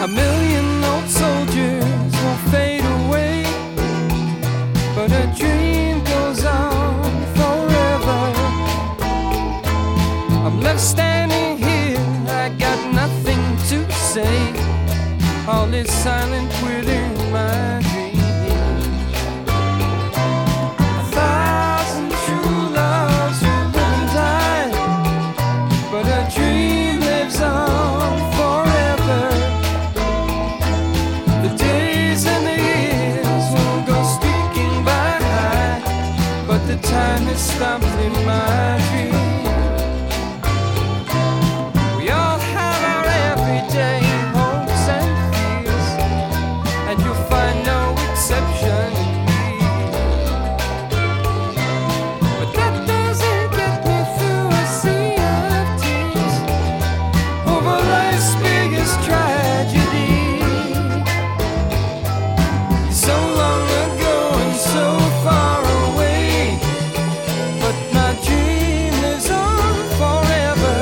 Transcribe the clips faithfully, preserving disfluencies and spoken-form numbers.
A million old soldiers will fade away, but a dream goes on forever. I'm left standing here, I got nothing to say. All is silent within my dream. A thousand true loves will live and die, but a dream lives on forever. The days and the years will go streaking by, but the time has stopped in my dream. We all have our everyday hopes and fears, and you'll find no exception in me. But that doesn't get me through a sea of tears over life's biggest tragedy. So long ago and so far away, but my dream lives on forever.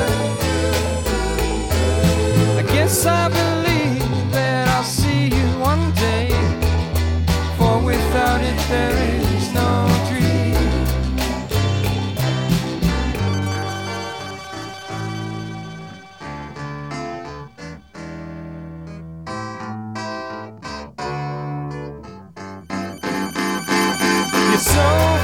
I guess I believe that I'll see you one day, for without it there is no dream. You're so